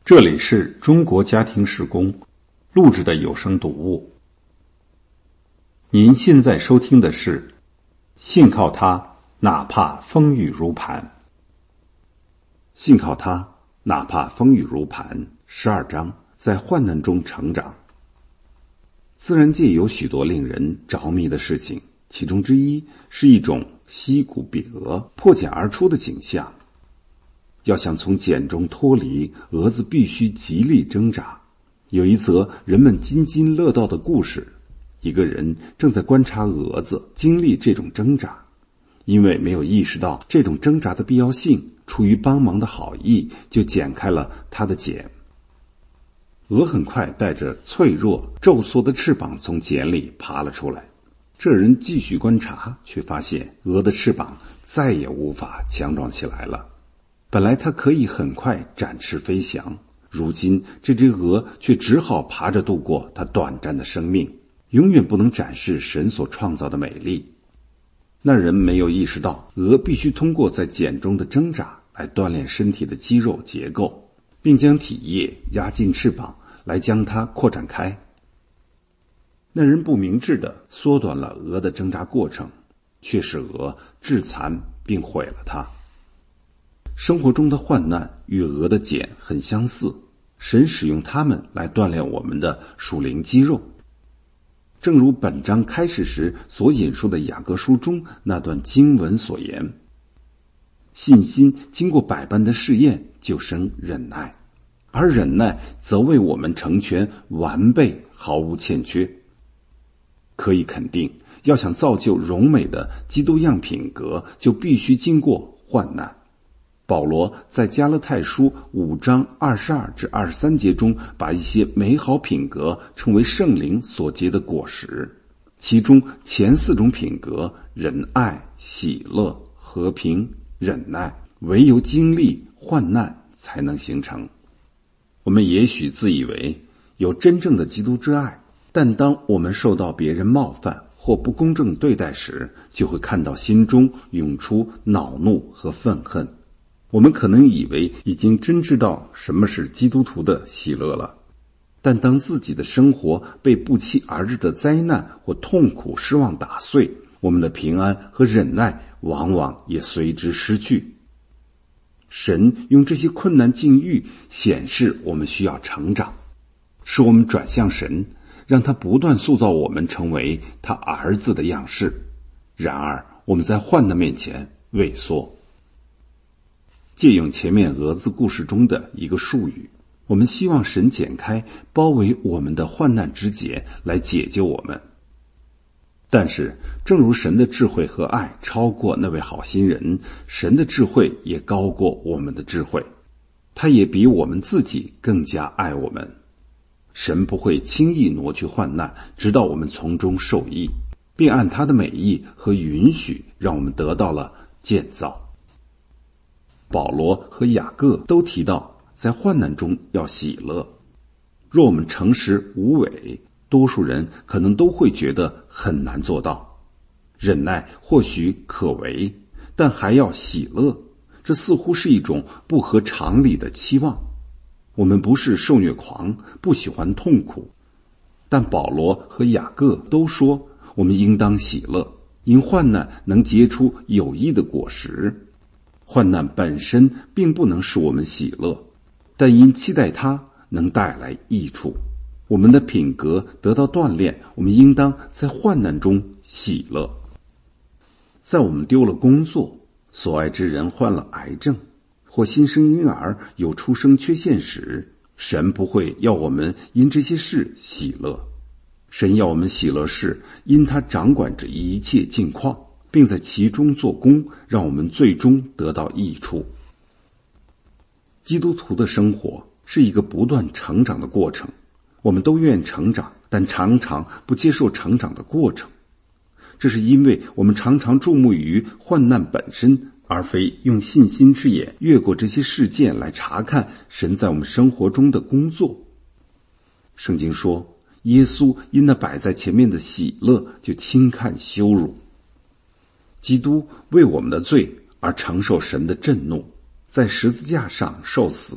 这里是中国家庭事工录制的有声读物。您现在收听的是信靠他，哪怕风雨如磐。信靠他，哪怕风雨如磐，12章，在患难中成长。自然界有许多令人着迷的事情，其中之一是一种溪谷比鹅破茧而出的景象。要想从茧中脱离，蛾子必须极力挣扎。有一则人们津津乐道的故事，一个人正在观察蛾子经历这种挣扎，因为没有意识到这种挣扎的必要性，出于帮忙的好意，就剪开了它的茧。鹅很快带着脆弱皱缩的翅膀从茧里爬了出来。这人继续观察，却发现鹅的翅膀再也无法强壮起来了。本来它可以很快展翅飞翔，如今这只鹅却只好爬着度过它短暂的生命，永远不能展示神所创造的美丽。那人没有意识到，鹅必须通过在茧中的挣扎来锻炼身体的肌肉结构，并将体液压进翅膀来将它扩展开。那人不明智地缩短了鹅的挣扎过程，却使鹅致残并毁了它。生活中的患难与鹅的茧很相似，神使用它们来锻炼我们的属灵肌肉。正如本章开始时所引述的雅各书中那段经文所言，信心经过百般的试验，就生忍耐，而忍耐则为我们成全完备，毫无欠缺。可以肯定，要想造就荣美的基督样品格，就必须经过患难。保罗在加拉太书5章22至23节中，把一些美好品格称为圣灵所结的果实，其中前4种品格仁爱、喜乐、和平、忍耐，唯有经历患难才能形成。我们也许自以为有真正的基督之爱，但当我们受到别人冒犯或不公正对待时，就会看到心中涌出恼怒和愤恨。我们可能以为已经真知道什么是基督徒的喜乐了，但当自己的生活被不期而至的灾难或痛苦失望打碎，我们的平安和忍耐往往也随之失去。神用这些困难境遇显示我们需要成长，使我们转向神，让他不断塑造我们成为他儿子的样式。然而我们在患难面前畏缩。借用前面蛾子故事中的一个术语，我们希望神剪开包围我们的患难之结来解救我们。但是正如神的智慧和爱超过那位好心人，神的智慧也高过我们的智慧，他也比我们自己更加爱我们。神不会轻易挪去患难，直到我们从中受益，并按他的美意和允许让我们得到了建造。保罗和雅各都提到在患难中要喜乐。若我们诚实无伪，多数人可能都会觉得很难做到。忍耐或许可为，但还要喜乐，这似乎是一种不合常理的期望。我们不是受虐狂，不喜欢痛苦，但保罗和雅各都说我们应当喜乐，因患难能结出有益的果实。患难本身并不能使我们喜乐，但因期待它能带来益处，我们的品格得到锻炼，我们应当在患难中喜乐。在我们丢了工作，所爱之人患了癌症，或新生婴儿有出生缺陷时，神不会要我们因这些事喜乐。神要我们喜乐是因他掌管着一切境况，并在其中做工，让我们最终得到益处。基督徒的生活是一个不断成长的过程，我们都愿成长，但常常不接受成长的过程。这是因为我们常常注目于患难本身，而非用信心之眼越过这些事件来查看神在我们生活中的工作。圣经说，耶稣因那摆在前面的喜乐，就轻看羞辱。基督为我们的罪而承受神的震怒，在十字架上受死，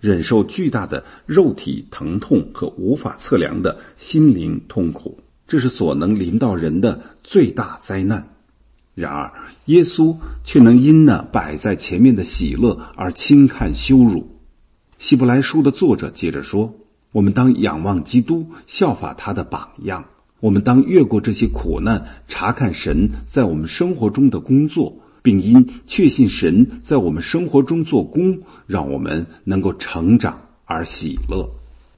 忍受巨大的肉体疼痛和无法测量的心灵痛苦，这是所能临到人的最大灾难。然而耶稣却能因那摆在前面的喜乐而轻看羞辱。希伯来书的作者接着说，我们当仰望基督，效法他的榜样。我们当越过这些苦难，查看神在我们生活中的工作，并因确信神在我们生活中做工，让我们能够成长而喜乐。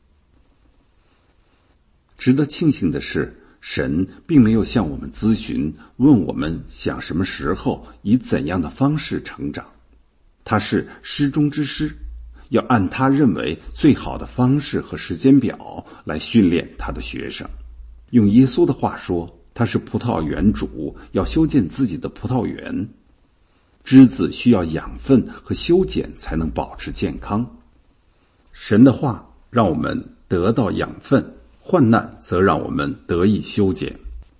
值得庆幸的是，神并没有向我们咨询，问我们想什么时候以怎样的方式成长。他是师中之师，要按他认为最好的方式和时间表来训练他的学生。用耶稣的话说，他是葡萄园主，要修建自己的葡萄园。枝子需要养分和修剪才能保持健康。神的话让我们得到养分，患难则让我们得以修剪。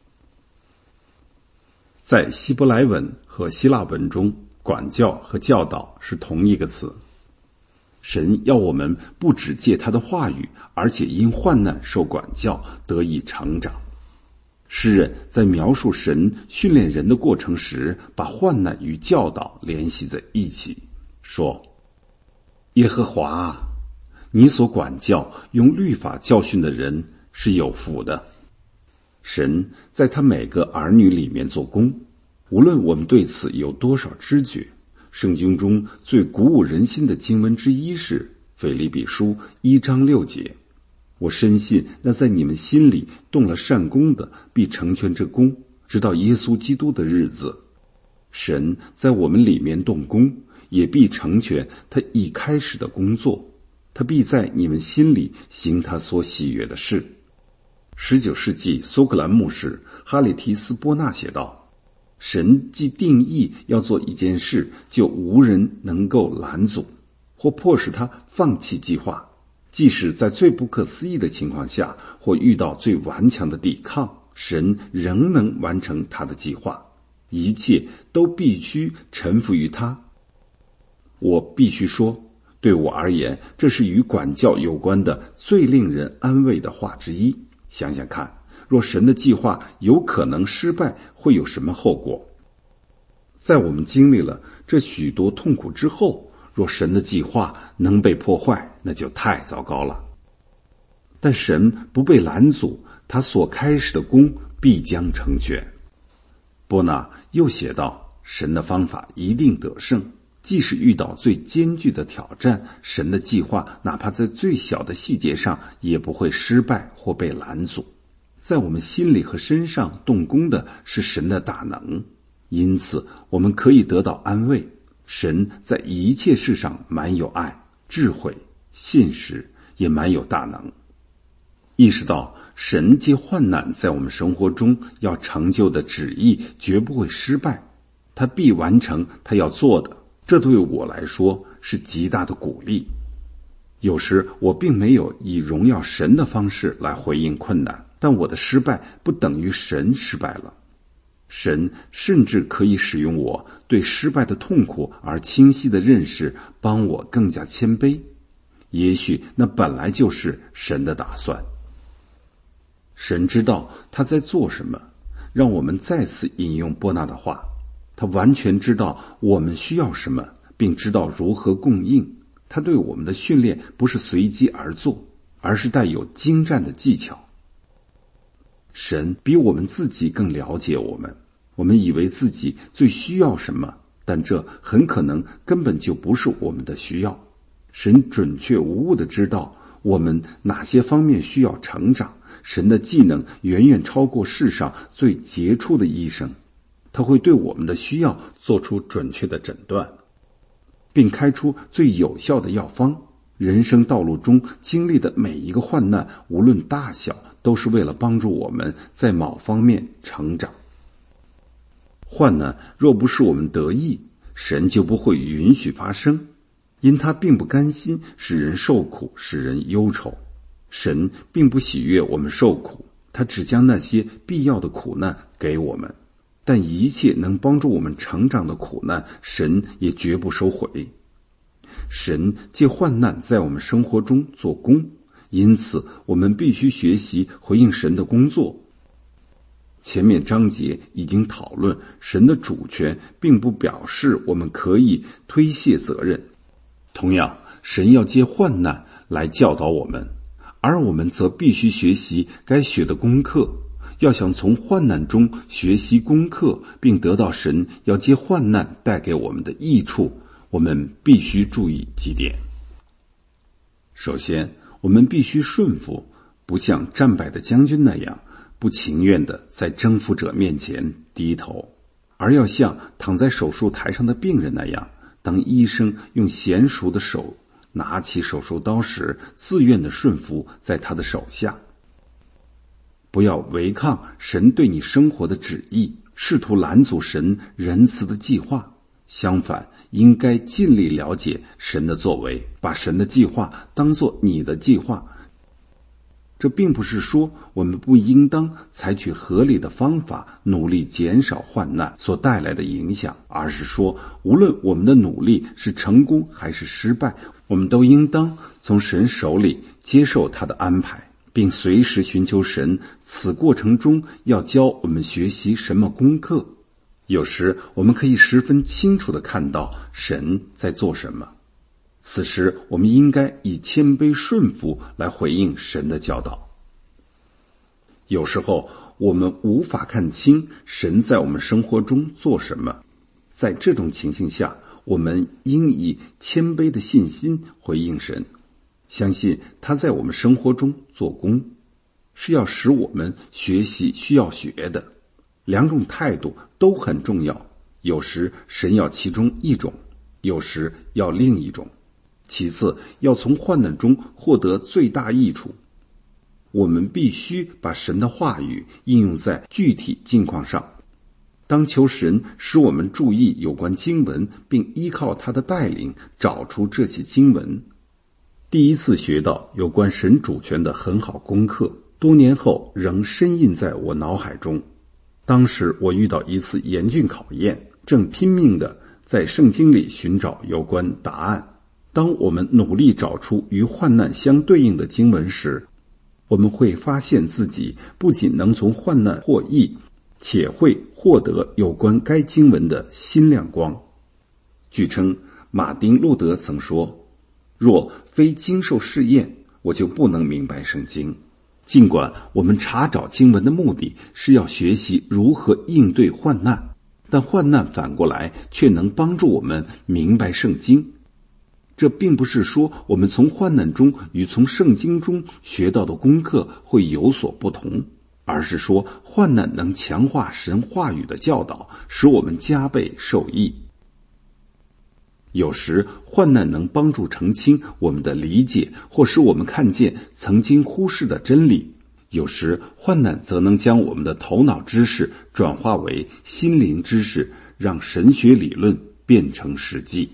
在希伯来文和希腊文中，管教和教导是同一个词。神要我们不只借他的话语，而且因患难受管教，得以成长。诗人在描述神训练人的过程时，把患难与教导联系在一起，说：耶和华啊，你所管教用律法教训的人是有福的。神在他每个儿女里面做工，无论我们对此有多少知觉。圣经中最鼓舞人心的经文之一是腓立比书1章6节，我深信那在你们心里动了善工的，必成全这工，直到耶稣基督的日子。神在我们里面动工，也必成全他已开始的工作，他必在你们心里行他所喜悦的事。19世纪苏格兰牧师哈里提斯波纳写道，神既定义要做一件事，就无人能够拦阻或迫使他放弃计划，即使在最不可思议的情况下，或遇到最顽强的抵抗，神仍能完成他的计划，一切都必须臣服于他。我必须说，对我而言，这是与管教有关的最令人安慰的话之一。想想看，若神的计划有可能失败，会有什么后果？在我们经历了这许多痛苦之后，若神的计划能被破坏，那就太糟糕了。但神不被拦阻，他所开始的工必将成全。波纳又写道，神的方法一定得胜，即使遇到最艰巨的挑战，神的计划哪怕在最小的细节上也不会失败或被拦阻。在我们心里和身上动工的是神的大能，因此我们可以得到安慰。神在一切事上满有爱、智慧、信实，也满有大能。意识到神借患难在我们生活中要成就的旨意绝不会失败，他必完成他要做的，这对我来说是极大的鼓励。有时我并没有以荣耀神的方式来回应困难，但我的失败不等于神失败了。神甚至可以使用我对失败的痛苦而清晰的认识，帮我更加谦卑。也许那本来就是神的打算。神知道他在做什么，让我们再次引用波纳的话，他完全知道我们需要什么，并知道如何供应。他对我们的训练不是随机而做，而是带有精湛的技巧。神比我们自己更了解我们，我们以为自己最需要什么，但这很可能根本就不是我们的需要。神准确无误地知道我们哪些方面需要成长，神的技能远远超过世上最杰出的医生，他会对我们的需要做出准确的诊断，并开出最有效的药方。人生道路中经历的每一个患难，无论大小，都是为了帮助我们在某方面成长。患难若不是我们得意，神就不会允许发生，因他并不甘心使人受苦，使人忧愁。神并不喜悦我们受苦，他只将那些必要的苦难给我们，但一切能帮助我们成长的苦难，神也绝不收回。 神借患难在我们生活中做工，因此我们必须学习回应神的工作。前面章节已经讨论，神的主权并不表示我们可以推卸责任。同样，神要借患难来教导我们，而我们则必须学习该学的功课。要想从患难中学习功课，并得到神要借患难带给我们的益处，我们必须注意几点。首先，我们必须顺服，不像战败的将军那样不情愿地在征服者面前低头，而要像躺在手术台上的病人那样，当医生用娴熟的手拿起手术刀时，自愿地顺服在他的手下。不要违抗神对你生活的旨意，试图拦阻神仁慈的计划。相反，应该尽力了解神的作为，把神的计划当作你的计划。这并不是说我们不应当采取合理的方法努力减少患难所带来的影响，而是说无论我们的努力是成功还是失败，我们都应当从神手里接受他的安排，并随时寻求神此过程中要教我们学习什么功课。有时我们可以十分清楚地看到神在做什么，此时我们应该以谦卑顺服来回应神的教导。有时候我们无法看清神在我们生活中做什么，在这种情形下，我们应以谦卑的信心回应神，相信他在我们生活中做工，是要使我们学习需要学的。两种态度都很重要，有时神要其中一种，有时要另一种。其次，要从患难中获得最大益处。我们必须把神的话语应用在具体境况上。当求神使我们注意有关经文，并依靠他的带领找出这些经文。第一次学到有关神主权的很好功课，多年后仍深印在我脑海中。当时我遇到一次严峻考验，正拼命地在圣经里寻找有关答案。当我们努力找出与患难相对应的经文时，我们会发现自己不仅能从患难获益，且会获得有关该经文的新亮光。据称，马丁·路德曾说，若非经受试验，我就不能明白圣经。尽管我们查找经文的目的是要学习如何应对患难，但患难反过来却能帮助我们明白圣经。这并不是说我们从患难中与从圣经中学到的功课会有所不同，而是说患难能强化神话语的教导，使我们加倍受益。有时患难能帮助澄清我们的理解，或使我们看见曾经忽视的真理；有时患难则能将我们的头脑知识转化为心灵知识，让神学理论变成实际。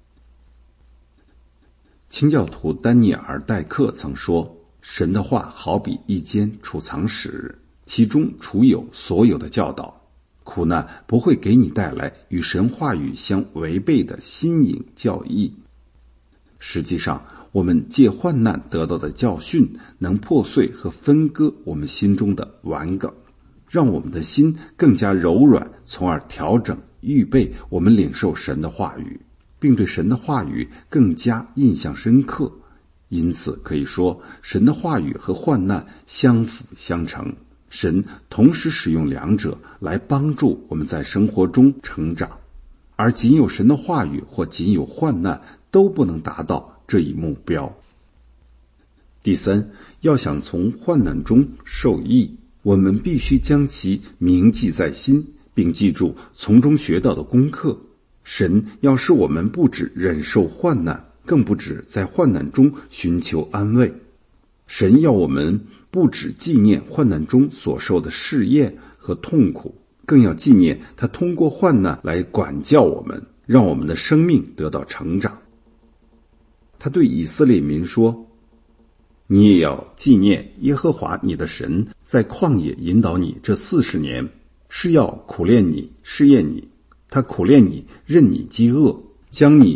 清教徒丹尼尔·戴克曾说，神的话好比一间储藏室，其中储有所有的教导。苦难不会给你带来与神话语相违背的新颖教义。实际上，我们借患难得到的教训能破碎和分割我们心中的顽梗，让我们的心更加柔软，从而调整预备我们领受神的话语，并对神的话语更加印象深刻。因此可以说，神的话语和患难相辅相成，神同时使用两者来帮助我们在生活中成长，而仅有神的话语或仅有患难都不能达到这一目标。第三，要想从患难中受益，我们必须将其铭记在心，并记住从中学到的功课。神要使我们不只忍受患难，更不只在患难中寻求安慰。神要我们不只纪念患难中所受的试验和痛苦，更要纪念他通过患难来管教我们，让我们的生命得到成长。他对以色列民说，你也要纪念耶和华你的神在旷野引导你这40年，是要苦练你，试验你。他苦练你，任你饥饿，将你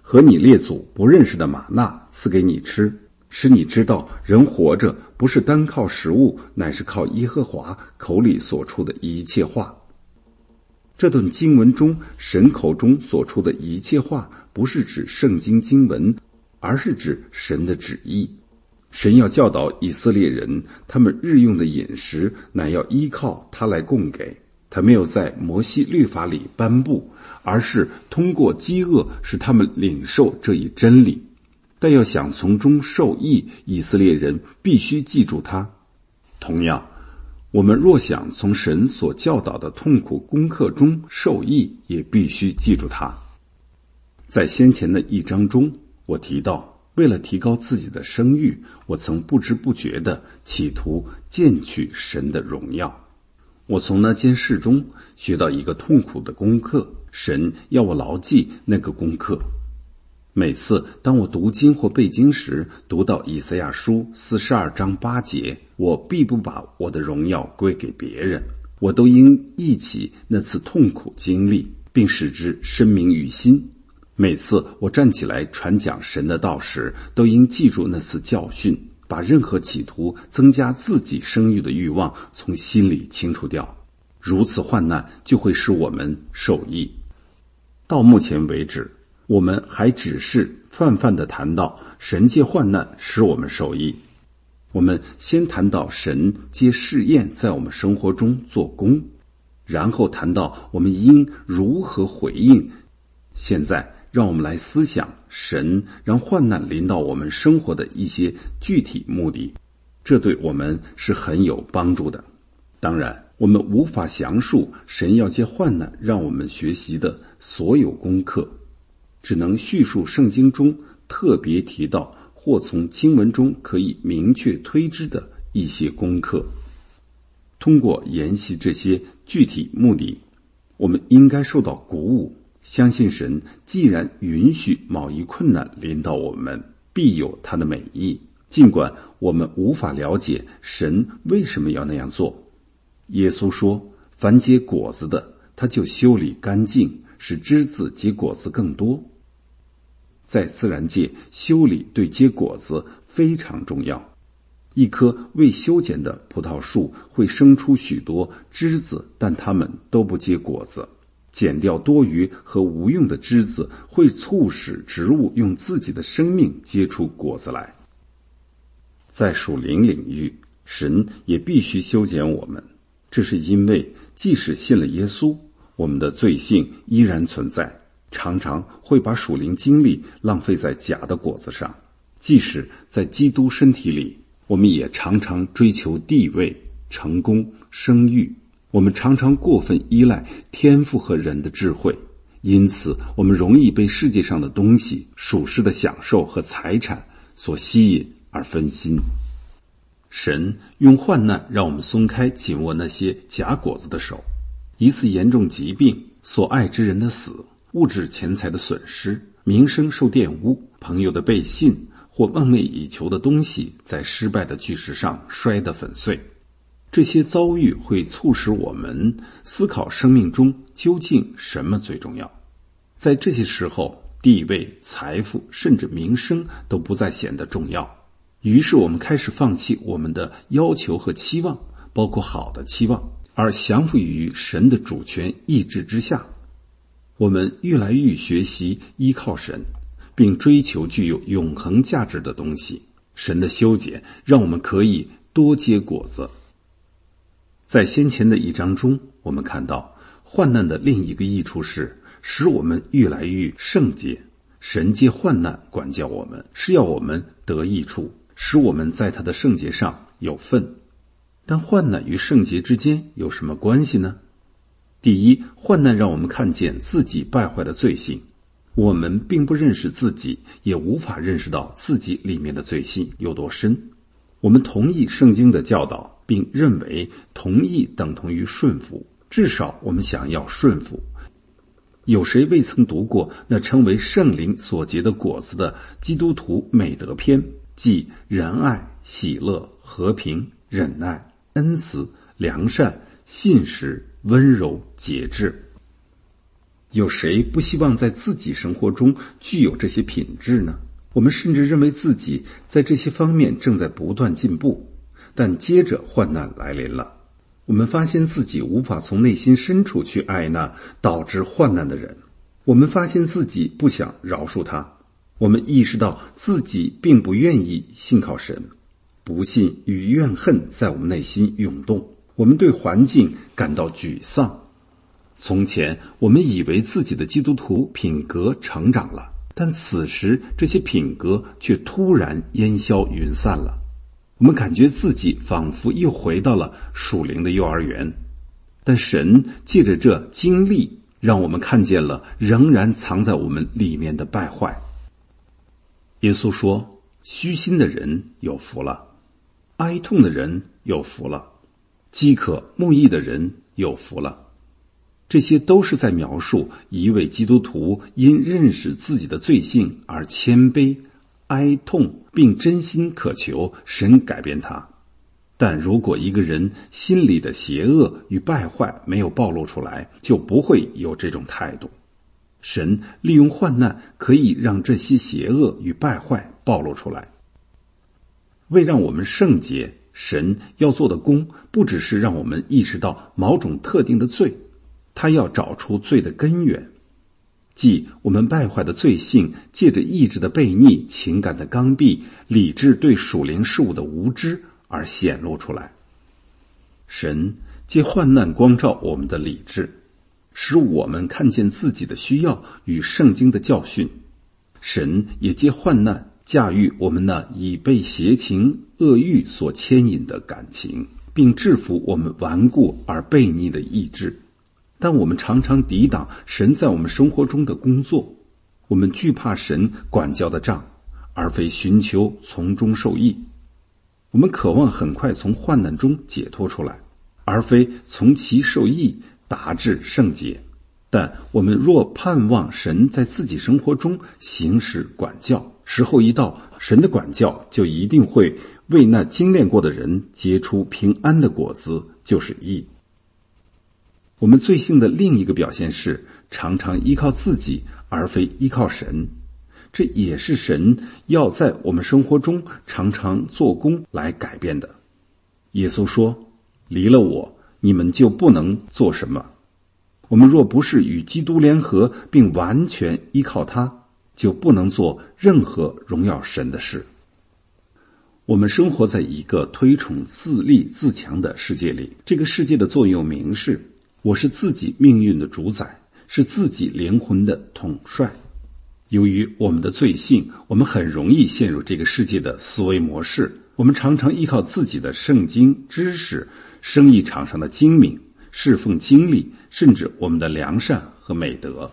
和你列祖不认识的玛纳赐给你吃，使你知道人活着不是单靠食物，乃是靠耶和华口里所出的一切话。这段经文中，神口中所出的一切话，不是指圣经经文，而是指神的旨意。神要教导以色列人，他们日用的饮食乃要依靠他来供给。他没有在摩西律法里颁布，而是通过饥饿使他们领受这一真理。但要想从中受益，以色列人必须记住它。同样，我们若想从神所教导的痛苦功课中受益，也必须记住它。在先前的一章中，我提到，为了提高自己的声誉，我曾不知不觉地企图见取神的荣耀。我从那件事中学到一个痛苦的功课，神要我牢记那个功课。每次当我读经或背经时，读到以赛亚书42章8节，我必不把我的荣耀归给别人，我都应忆起那次痛苦经历，并使之深明于心。每次我站起来传讲神的道时，都应记住那次教训，把任何企图增加自己声誉的欲望从心里清除掉。如此患难就会使我们受益。到目前为止，我们还只是泛泛地谈到神借患难使我们受益。我们先谈到神借试验在我们生活中做工，然后谈到我们应如何回应。现在让我们来思想神让患难临到我们生活的一些具体目的，这对我们是很有帮助的。当然，我们无法详述神要借患难让我们学习的所有功课，只能叙述圣经中特别提到或从经文中可以明确推知的一些功课。通过研习这些具体目的，我们应该受到鼓舞，相信神既然允许某一困难临到我们，必有他的美意，尽管我们无法了解神为什么要那样做。耶稣说，凡结果子的，他就修理干净，使枝子结果子更多。在自然界，修理对结果子非常重要。一棵未修剪的葡萄树会生出许多枝子，但它们都不结果子。剪掉多余和无用的枝子，会促使植物用自己的生命结出果子来。在属灵领域，神也必须修剪我们，这是因为即使信了耶稣，我们的罪性依然存在，常常会把属灵精力浪费在假的果子上。即使在基督身体里，我们也常常追求地位、成功、声誉。我们常常过分依赖天赋和人的智慧，因此我们容易被世界上的东西、属世的享受和财产所吸引而分心。神用患难让我们松开紧握那些假果子的手。一次严重疾病、所爱之人的死、物质钱财的损失、名声受玷污、朋友的背信，或梦寐以求的东西在失败的巨石上摔得粉碎。这些遭遇会促使我们思考生命中究竟什么最重要。在这些时候，地位、财富甚至名声都不再显得重要，于是我们开始放弃我们的要求和期望，包括好的期望，而降服于神的主权意志之下。我们越来越学习依靠神，并追求具有永恒价值的东西。神的修剪让我们可以多结果子。在先前的一章中，我们看到患难的另一个益处是使我们越来越圣洁。神借患难管教我们，是要我们得益处，使我们在他的圣洁上有份。但患难与圣洁之间有什么关系呢？第一，患难让我们看见自己败坏的罪性。我们并不认识自己，也无法认识到自己里面的罪性有多深。我们同意圣经的教导，并认为同意等同于顺服，至少我们想要顺服。有谁未曾读过那称为圣灵所结的果子的基督徒美德篇，即仁爱、喜乐、和平、忍耐、恩慈、良善、信实、温柔、节制。 有谁不希望在自己生活中具有这些品质呢？我们甚至认为自己在这些方面正在不断进步，但接着患难来临了，我们发现自己无法从内心深处去爱那导致患难的人，我们发现自己不想饶恕他，我们意识到自己并不愿意信靠神，不信与怨恨在我们内心涌动，我们对环境感到沮丧。从前我们以为自己的基督徒品格成长了，但此时这些品格却突然烟消云散了，我们感觉自己仿佛又回到了属灵的幼儿园。但神借着这经历让我们看见了仍然藏在我们里面的败坏。耶稣说，虚心的人有福了，哀痛的人有福了，饥渴慕义的人有福了。这些都是在描述一位基督徒因认识自己的罪性而谦卑、哀痛，并真心渴求神改变他。但如果一个人心里的邪恶与败坏没有暴露出来，就不会有这种态度。神利用患难可以让这些邪恶与败坏暴露出来。为让我们圣洁，神要做的工不只是让我们意识到某种特定的罪，他要找出罪的根源，即我们败坏的罪性借着意志的悖逆、情感的刚愎、理智对属灵事物的无知而显露出来。神借患难光照我们的理智，使我们看见自己的需要与圣经的教训。神也借患难驾驭我们那已被邪情恶欲所牵引的感情，并制服我们顽固而悖逆的意志。但我们常常抵挡神在我们生活中的工作，我们惧怕神管教的杖，而非寻求从中受益。我们渴望很快从患难中解脱出来，而非从其受益达至圣洁。但我们若盼望神在自己生活中行使管教，时候一到，神的管教就一定会为那精炼过的人结出平安的果子，就是义。我们罪性的另一个表现是常常依靠自己而非依靠神，这也是神要在我们生活中常常做工来改变的。耶稣说，离了我，你们就不能做什么。我们若不是与基督联合并完全依靠他，就不能做任何荣耀神的事。我们生活在一个推崇自立自强的世界里，这个世界的座右铭是，我是自己命运的主宰，是自己灵魂的统帅。由于我们的罪性，我们很容易陷入这个世界的思维模式。我们常常依靠自己的圣经知识、生意场上的精明、侍奉经历，甚至我们的良善和美德。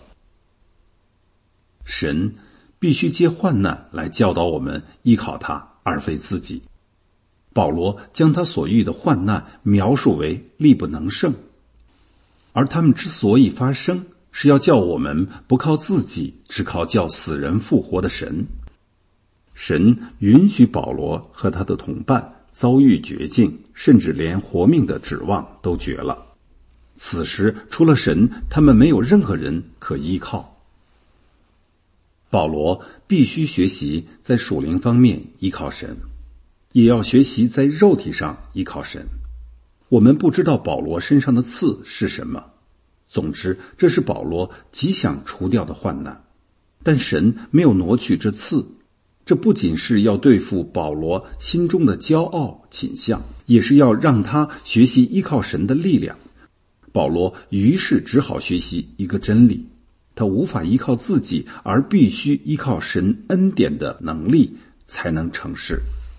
神必须借患难来教导我们依靠他，而非自己。保罗将他所遇的患难描述为力不能胜，而他们之所以发生，是要叫我们不靠自己，只靠叫死人复活的神。神允许保罗和他的同伴遭遇绝境，甚至连活命的指望都绝了。此时除了神，他们没有任何人可依靠。保罗必须学习在属灵方面依靠神，也要学习在肉体上依靠神。我们不知道保罗身上的刺是什么，总之这是保罗极想除掉的患难，但神没有挪去这刺。这不仅是要对付保罗心中的骄傲倾向，也是要让他学习依靠神的力量。保罗于是只好学习一个真理，他无法依靠自己，而必须依靠神恩典的能力才能成事。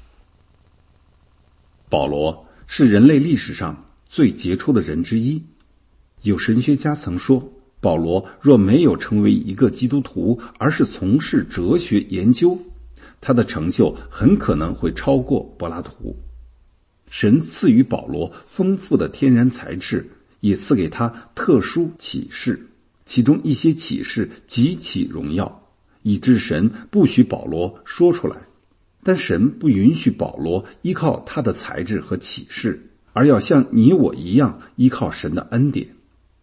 保罗是人类历史上最杰出的人之一。有神学家曾说，保罗若没有成为一个基督徒，而是从事哲学研究，他的成就很可能会超过柏拉图。神赐予保罗丰富的天然才智，也赐给他特殊启示，其中一些启示极其荣耀，以致神不许保罗说出来。但神不允许保罗依靠他的才智和启示，而要像你我一样依靠神的恩典。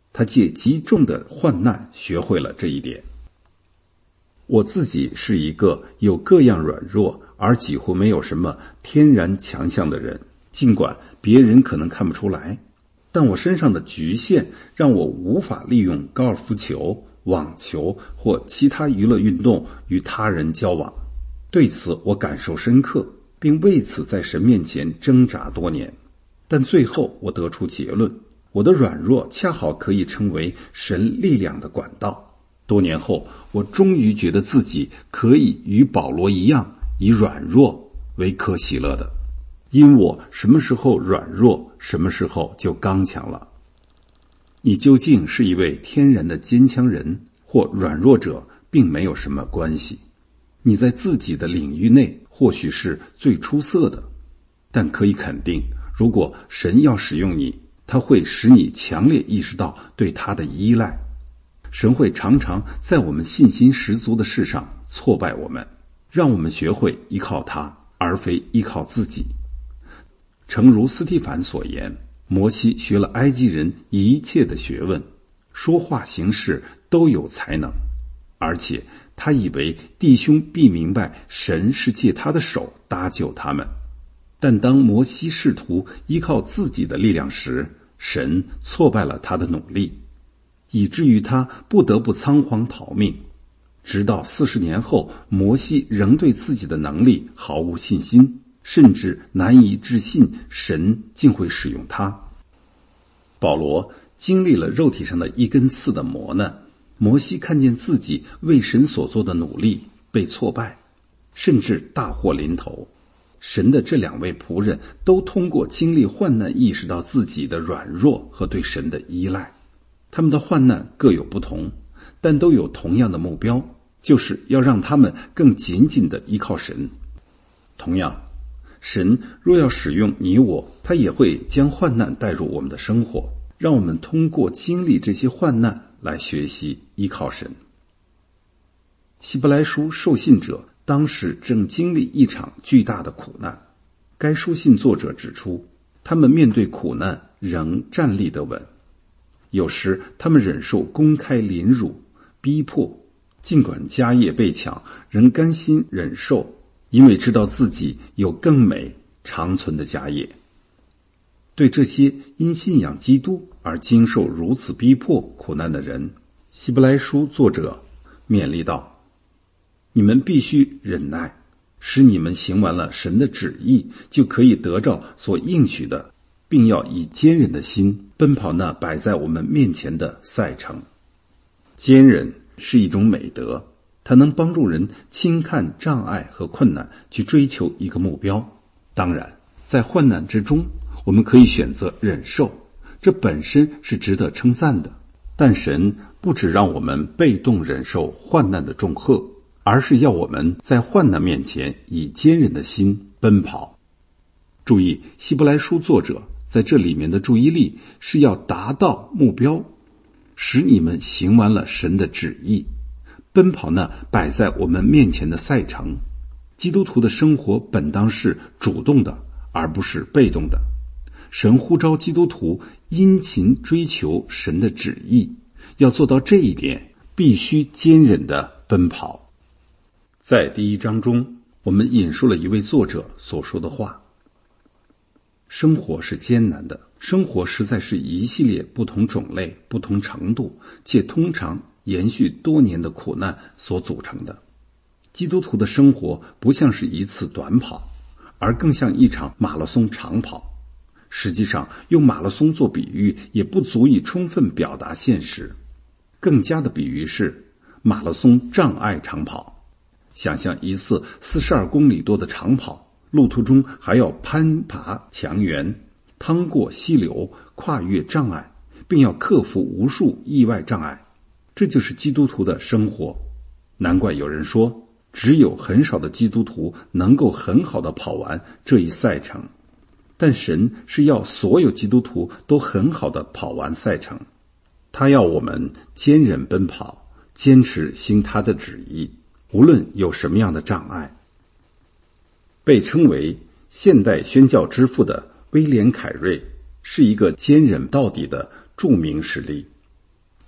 他借极重的患难学会了这一点。我自己是一个有各样软弱而几乎没有什么天然强项的人，尽管别人可能看不出来，但我身上的局限让我无法利用高尔夫球、网球或其他娱乐运动与他人交往。对此我感受深刻，并为此在神面前挣扎多年。但最后我得出结论，我的软弱恰好可以成为神力量的管道。多年后，我终于觉得自己可以与保罗一样，以软弱为可喜乐的，因我什么时候软弱，什么时候就刚强了。你究竟是一位天然的坚强人或软弱者，并没有什么关系。你在自己的领域内或许是最出色的，但可以肯定，如果神要使用你，他会使你强烈意识到对他的依赖。神会常常在我们信心十足的事上挫败我们，让我们学会依靠他，而非依靠自己。诚如斯蒂凡所言，摩西学了埃及人一切的学问，说话行事都有才能，而且他以为弟兄必明白神是借他的手搭救他们。但当摩西试图依靠自己的力量时，神挫败了他的努力，以至于他不得不仓皇逃命。直到40年后，摩西仍对自己的能力毫无信心，甚至难以置信神竟会使用他。保罗经历了肉体上的一根刺的磨难，摩西看见自己为神所做的努力被挫败，甚至大祸临头。神的这两位仆人都通过经历患难意识到自己的软弱和对神的依赖。他们的患难各有不同，但都有同样的目标，就是要让他们更紧紧地依靠神。同样，神若要使用你我，他也会将患难带入我们的生活，让我们通过经历这些患难来学习依靠神。希伯来书受信者当时正经历一场巨大的苦难。该书信作者指出，他们面对苦难仍站立得稳。有时他们忍受公开凌辱、逼迫，尽管家业被抢，仍甘心忍受，因为知道自己有更美长存的家业。对这些因信仰基督而经受如此逼迫苦难的人，希伯来书作者勉励道：你们必须忍耐，使你们行完了神的旨意，就可以得着所应许的，并要以坚忍的心奔跑那摆在我们面前的赛程。坚忍是一种美德，它能帮助人轻看障碍和困难，去追求一个目标。当然，在患难之中，我们可以选择忍受，这本身是值得称赞的。但神不只让我们被动忍受患难的重荷，而是要我们在患难面前以坚忍的心奔跑。注意，希伯来书作者在这里面的注意力是要达到目标，使你们行完了神的旨意，奔跑那摆在我们面前的赛程。基督徒的生活本当是主动的，而不是被动的。神呼召基督徒殷勤追求神的旨意，要做到这一点，必须坚忍地奔跑。在第1章中，我们引述了一位作者所说的话：生活是艰难的，生活实在是一系列不同种类、不同程度，且通常延续多年的苦难所组成的。基督徒的生活不像是一次短跑，而更像一场马拉松长跑。实际上，用马拉松做比喻也不足以充分表达现实。更佳的比喻是马拉松障碍长跑。想象一次42公里多的长跑，路途中还要攀爬墙垣，趟过溪流，跨越障碍，并要克服无数意外障碍。这就是基督徒的生活。难怪有人说，只有很少的基督徒能够很好地跑完这一赛程。但神是要所有基督徒都很好地跑完赛程，他要我们坚忍奔跑，坚持行他的旨意，无论有什么样的障碍。被称为现代宣教之父的威廉·凯瑞是一个坚忍到底的著名实例。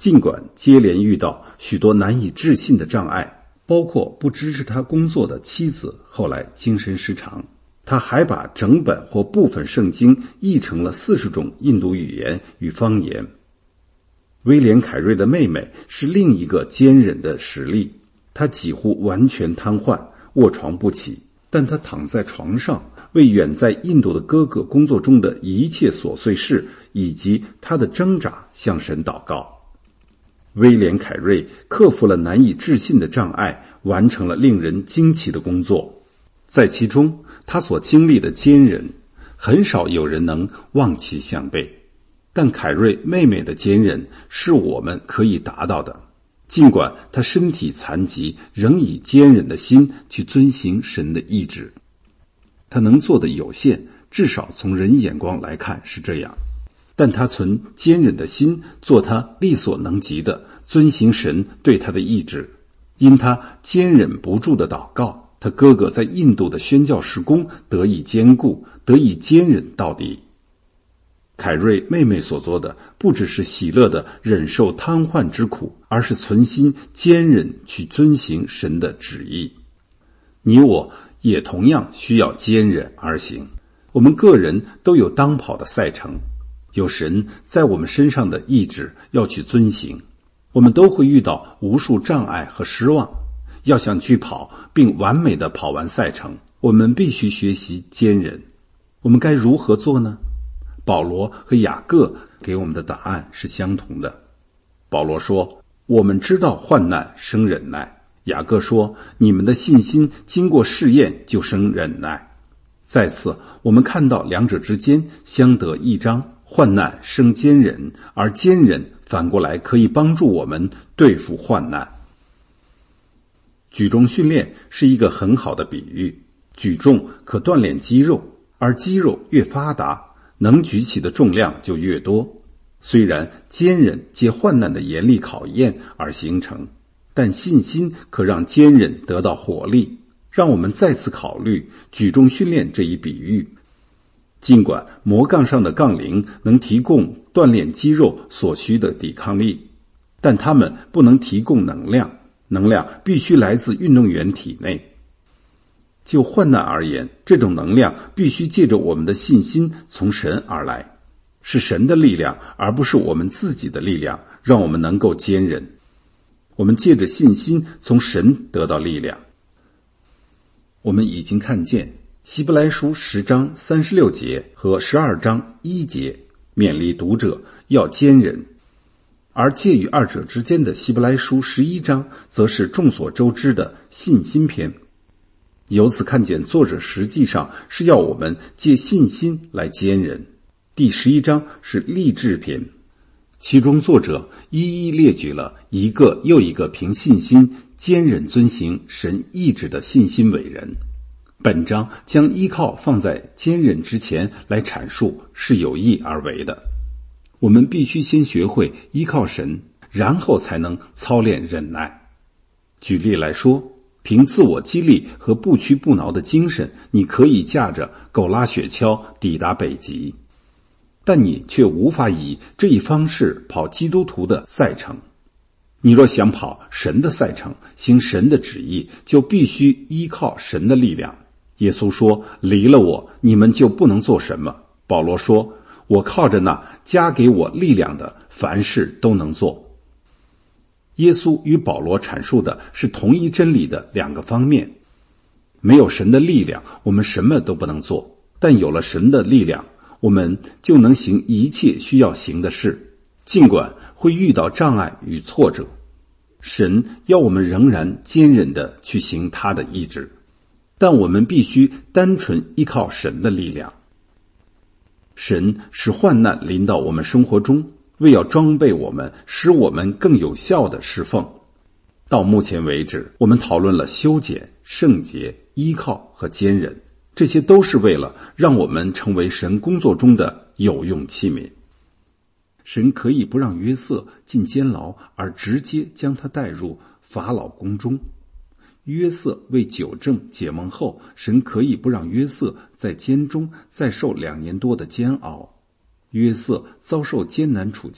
尽管接连遇到许多难以置信的障碍，包括不支持他工作的妻子后来精神失常，他还把整本或部分圣经译成了40种印度语言与方言。威廉·凯瑞的妹妹是另一个坚忍的实例，她几乎完全瘫痪，卧床不起，但她躺在床上，为远在印度的哥哥工作中的一切琐碎事以及他的挣扎向神祷告。威廉·凯瑞克服了难以置信的障碍，完成了令人惊奇的工作。在其中，他所经历的坚忍，很少有人能望其项背。但凯瑞妹妹的坚忍是我们可以达到的，尽管她身体残疾，仍以坚忍的心去遵行神的意志。她能做的有限，至少从人眼光来看是这样，但她存坚忍的心，做她力所能及的，遵行神对她的意志。因她坚忍不住的祷告，她哥哥在印度的宣教事工得以坚固，得以坚忍到底。凯瑞妹妹所做的不只是喜乐的忍受瘫痪之苦，而是存心坚忍去遵行神的旨意。你我也同样需要坚忍而行。我们个人都有当跑的赛程，有神在我们身上的意志要去遵行。我们都会遇到无数障碍和失望，要想去跑并完美的跑完赛程，我们必须学习坚忍。我们该如何做呢？保罗和雅各给我们的答案是相同的。保罗说，我们知道患难生忍耐。雅各说，你们的信心经过试验就生忍耐。再次，我们看到两者之间相得益彰，患难生坚忍，而坚忍反过来可以帮助我们对付患难。举重训练是一个很好的比喻，举重可锻炼肌肉，而肌肉越发达，能举起的重量就越多。虽然坚忍借患难的严厉考验而形成，但信心可让坚忍得到活力。让我们再次考虑举重训练这一比喻。尽管魔杠上的杠铃能提供锻炼肌肉所需的抵抗力，但它们不能提供能量，能量必须来自运动员体内。就患难而言，这种能量必须借着我们的信心从神而来，是神的力量，而不是我们自己的力量，让我们能够坚忍。我们借着信心从神得到力量。我们已经看见希伯来书10章36节和12章1节勉励读者要坚忍，而介于二者之间的希伯来书11章则是众所周知的信心篇。由此看见，作者实际上是要我们借信心来坚忍。第11章是励志篇，其中作者一一列举了一个又一个凭信心坚忍遵行神意志的信心伟人。本章将依靠放在坚忍之前来阐述，是有意而为的。我们必须先学会依靠神，然后才能操练忍耐。举例来说，凭自我激励和不屈不挠的精神，你可以驾着狗拉雪橇抵达北极，但你却无法以这一方式跑基督徒的赛程。你若想跑神的赛程，行神的旨意，就必须依靠神的力量。耶稣说，离了我，你们就不能做什么。保罗说，我靠着那加给我力量的，凡事都能做。耶稣与保罗阐述的是同一真理的两个方面。没有神的力量，我们什么都不能做，但有了神的力量，我们就能行一切需要行的事，尽管会遇到障碍与挫折。神要我们仍然坚忍地去行他的意志，但我们必须单纯依靠神的力量。神使患难临到我们生活中，为要装备我们，使我们更有效地侍奉。到目前为止，我们讨论了修剪、圣洁、依靠和坚忍，这些都是为了让我们成为神工作中的有用器皿。神可以不让约瑟进监牢，而直接将他带入法老宫中。约瑟为纠正解蒙后，神可以不让约瑟在监中再受2年多的煎熬。约瑟遭受艰难处境，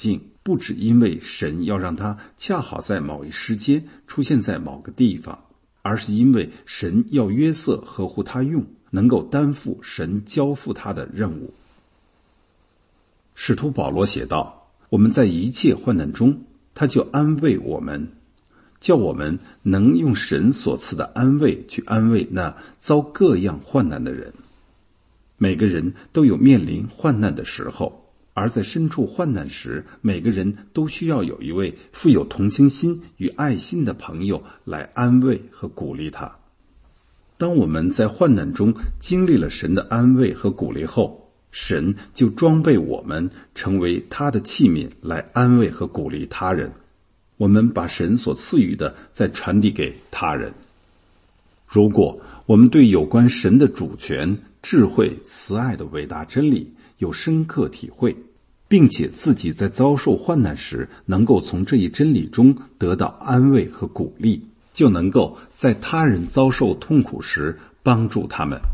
不只因为神要让他恰好在某一时间出现在某个地方，而是因为神要约瑟合乎他用，能够担负神交付他的任务。使徒保罗写道，我们在一切患难中，他就安慰我们，叫我们能用神所赐的安慰去安慰那遭各样患难的人。每个人都有面临患难的时候，而在身处患难时，每个人都需要有一位富有同情心与爱心的朋友来安慰和鼓励他。当我们在患难中经历了神的安慰和鼓励后，神就装备我们成为他的器皿来安慰和鼓励他人。我们把神所赐予的再传递给他人。如果我们对有关神的主权、智慧、慈爱的伟大真理有深刻体会，并且自己在遭受患难时能够从这一真理中得到安慰和鼓励，就能够在他人遭受痛苦时帮助他们。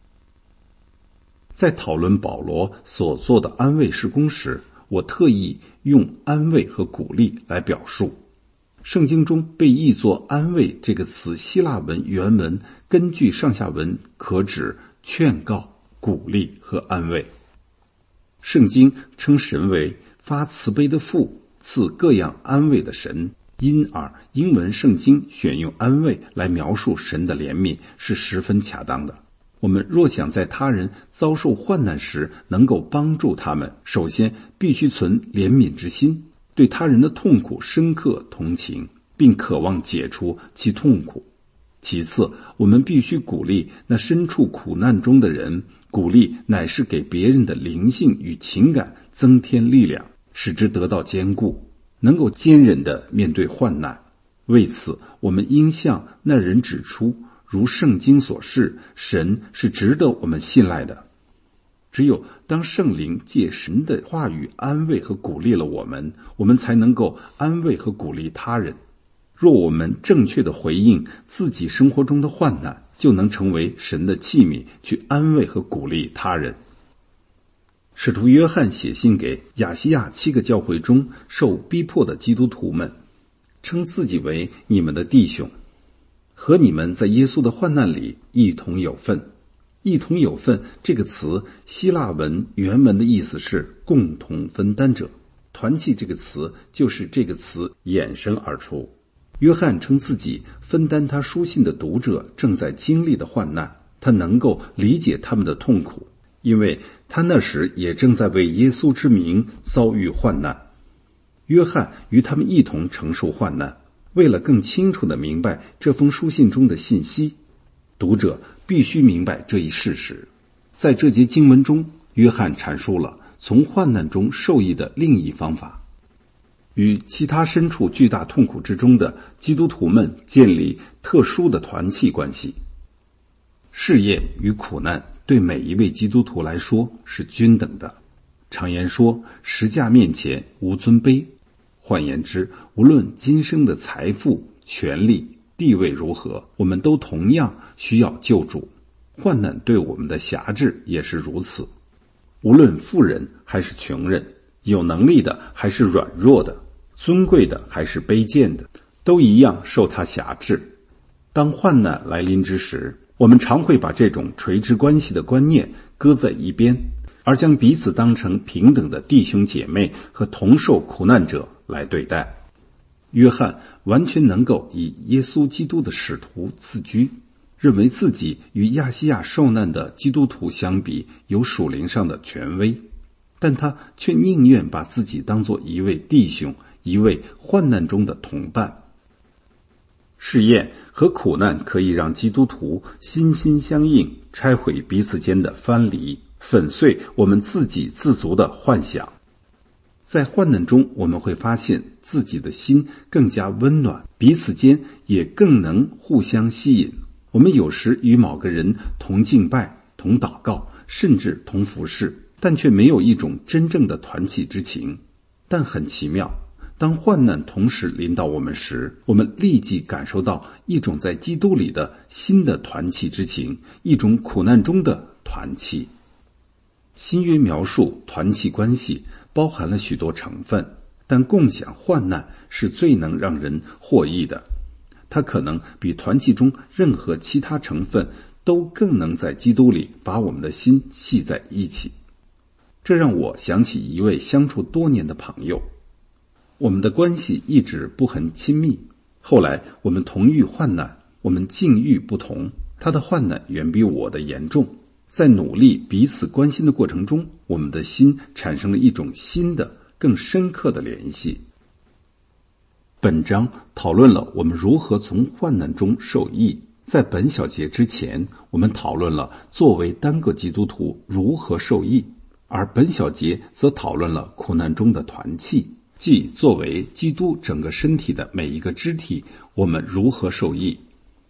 在讨论保罗所做的安慰事工时，我特意用安慰和鼓励来表述。圣经中被译作安慰这个词希腊文原文根据上下文可指劝告、鼓励和安慰。圣经称神为发慈悲的父，赐各样安慰的神，因而英文圣经选用安慰来描述神的怜悯是十分恰当的。我们若想在他人遭受患难时能够帮助他们，首先必须存怜悯之心，对他人的痛苦深刻同情，并渴望解除其痛苦。其次，我们必须鼓励那身处苦难中的人，鼓励乃是给别人的灵性与情感增添力量，使之得到坚固，能够坚忍地面对患难。为此，我们应向那人指出，如圣经所示，神是值得我们信赖的。只有当圣灵借神的话语安慰和鼓励了我们，我们才能够安慰和鼓励他人。若我们正确地回应自己生活中的患难，就能成为神的器皿，去安慰和鼓励他人。使徒约翰写信给亚细亚7个教会中受逼迫的基督徒们，称自己为你们的弟兄，和你们在耶稣的患难里一同有份。一同有份这个词希腊文原文的意思是共同分担者，团契这个词就是这个词衍生而出。约翰称自己分担他书信的读者正在经历的患难，他能够理解他们的痛苦，因为他那时也正在为耶稣之名遭遇患难。约翰与他们一同承受患难。为了更清楚地明白这封书信中的信息，读者必须明白这一事实。在这节经文中，约翰阐述了从患难中受益的另一方法，与其他身处巨大痛苦之中的基督徒们建立特殊的团契关系。试验与苦难对每一位基督徒来说是均等的。常言说，十架面前无尊卑。换言之，无论今生的财富、权力、地位如何，我们都同样需要救助。患难对我们的辖制也是如此。无论富人还是穷人，有能力的还是软弱的，尊贵的还是卑贱的，都一样受他辖制。当患难来临之时，我们常会把这种垂直关系的观念搁在一边，而将彼此当成平等的弟兄姐妹和同受苦难者来对待。约翰完全能够以耶稣基督的使徒自居，认为自己与亚细亚受难的基督徒相比有属灵上的权威，但他却宁愿把自己当作一位弟兄，一位患难中的同伴。试验和苦难可以让基督徒心心相印，拆毁彼此间的藩篱，粉碎我们自给自足的幻想。在患难中，我们会发现自己的心更加温暖，彼此间也更能互相吸引。我们有时与某个人同敬拜、同祷告，甚至同服侍，但却没有一种真正的团契之情。但很奇妙，当患难同时临到我们时，我们立即感受到一种在基督里的新的团契之情，一种苦难中的团契。新约描述团契关系包含了许多成分， 但共享患难是最能让人获益的。它可能比团契中任何其他成分都更能在基督里把我们的心系在一起。这让我想起一位相处多年的朋友，我们的关系一直不很亲密。后来我们同遇患难，我们境遇不同，他的患难远比我的严重。在努力彼此关心的过程中，我们的心产生了一种新的、更深刻的联系。本章讨论了我们如何从患难中受益。在本小节之前，我们讨论了作为单个基督徒如何受益，而本小节则讨论了苦难中的团契，即作为基督整个身体的每一个肢体，我们如何受益。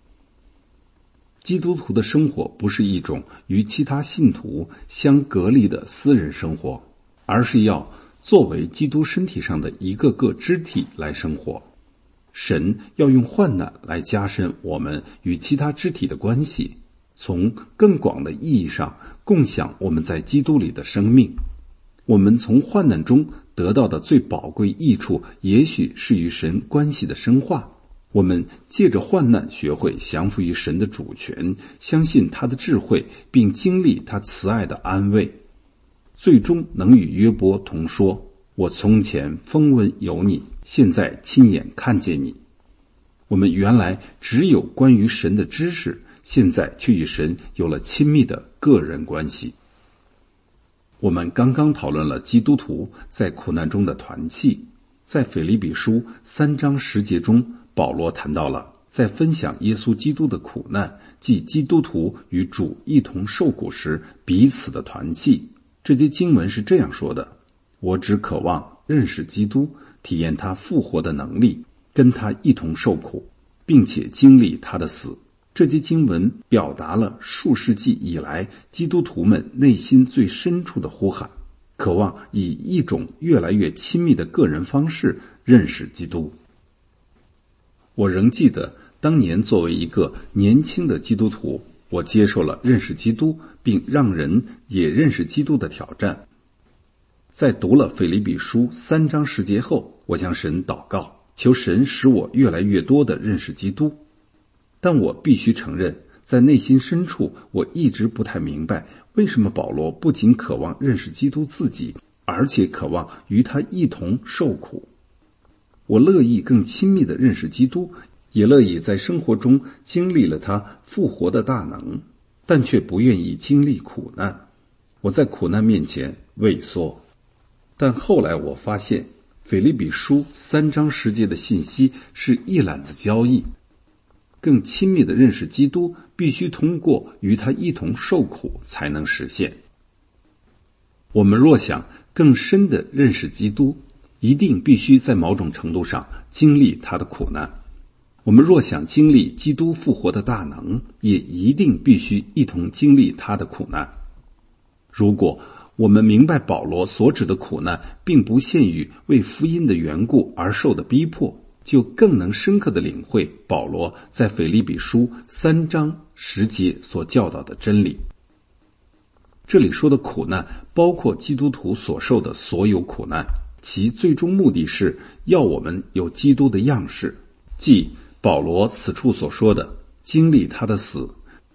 基督徒的生活不是一种与其他信徒相隔离的私人生活，而是要作为基督身体上的一个个肢体来生活。神要用患难来加深我们与其他肢体的关系，从更广的意义上共享我们在基督里的生命。我们从患难中得到的最宝贵益处，也许是与神关系的深化。我们借着患难学会降服于神的主权，相信他的智慧，并经历他慈爱的安慰，最终能与约伯同说：我从前风闻有你，现在亲眼看见你。我们原来只有关于神的知识，现在却与神有了亲密的个人关系。我们刚刚讨论了基督徒在苦难中的团契。在腓立比书3章10节中，保罗谈到了在分享耶稣基督的苦难，即基督徒与主一同受苦时彼此的团契。这节经文是这样说的：我只渴望认识基督，体验他复活的能力，跟他一同受苦，并且经历他的死。这节经文表达了数世纪以来基督徒们内心最深处的呼喊，渴望以一种越来越亲密的个人方式认识基督。我仍记得当年作为一个年轻的基督徒，我接受了认识基督并让人也认识基督的挑战。在读了腓立比书3章10节后，我向神祷告，求神使我越来越多地认识基督。但我必须承认，在内心深处，我一直不太明白，为什么保罗不仅渴望认识基督自己，而且渴望与他一同受苦。我乐意更亲密地认识基督，也乐意在生活中经历了他复活的大能，但却不愿意经历苦难。我在苦难面前畏缩。但后来我发现，腓立比书3章10节的信息是一揽子交易。更亲密地认识基督，必须通过与他一同受苦才能实现。我们若想更深地认识基督，一定必须在某种程度上经历他的苦难。我们若想经历基督复活的大能，也一定必须一同经历他的苦难。如果我们明白保罗所指的苦难并不限于为福音的缘故而受的逼迫，就更能深刻地领会保罗在腓立比书3章10节所教导的真理。这里说的苦难包括基督徒所受的所有苦难，其最终目的是要我们有基督的样式，即保罗此处所说的经历他的死。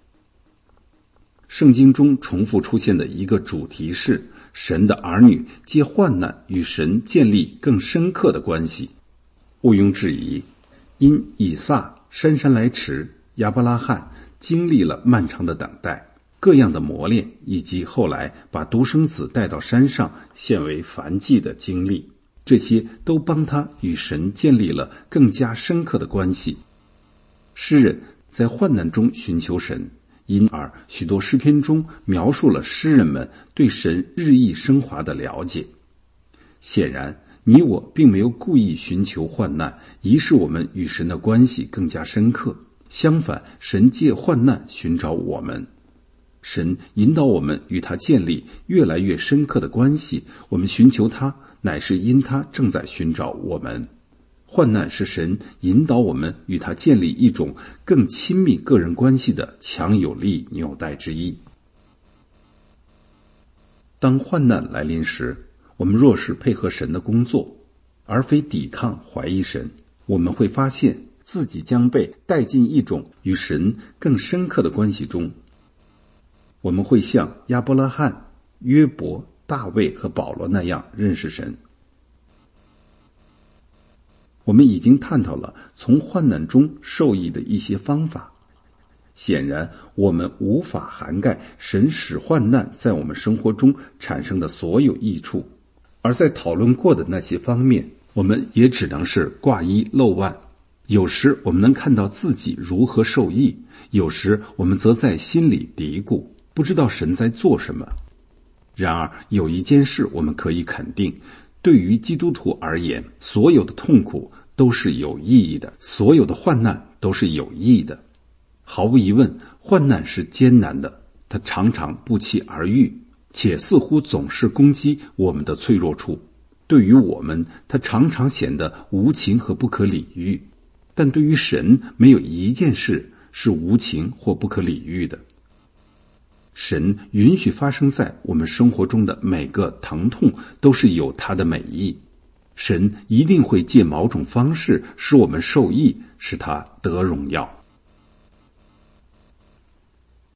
圣经中重复出现的一个主题是神的儿女借患难与神建立更深刻的关系。毋庸置疑，因以撒姗姗来迟，亚伯拉罕经历了漫长的等待，各样的磨练，以及后来把独生子带到山上献为燔祭的经历，这些都帮他与神建立了更加深刻的关系。诗人在患难中寻求神，因而许多诗篇中描述了诗人们对神日益升华的了解。显然你我并没有故意寻求患难，以使我们与神的关系更加深刻。相反，神借患难寻找我们，神引导我们与他建立越来越深刻的关系。我们寻求他，乃是因他正在寻找我们。患难是神引导我们与他建立一种更亲密个人关系的强有力纽带之一。当患难来临时，我们若是配合神的工作， 而非抵抗怀疑神，我们会发现自己将被带进一种与神更深刻的关系中。我们会像亚伯拉罕、约伯、大卫和保罗那样认识神。我们已经探讨了从患难中受益的一些方法，显然我们无法涵盖神使患难在我们生活中产生的所有益处，而在讨论过的那些方面，我们也只能是挂一漏万。有时我们能看到自己如何受益，有时我们则在心里嘀咕，不知道神在做什么。然而有一件事我们可以肯定，对于基督徒而言，所有的痛苦都是有意义的，所有的患难都是有益的。毫无疑问，患难是艰难的，它常常不期而遇，且似乎总是攻击我们的脆弱处。对于我们，它常常显得无情和不可理喻，但对于神，没有一件事是无情或不可理喻的。神允许发生在我们生活中的每个疼痛都是有他的美意，神一定会借某种方式使我们受益，使他得荣耀。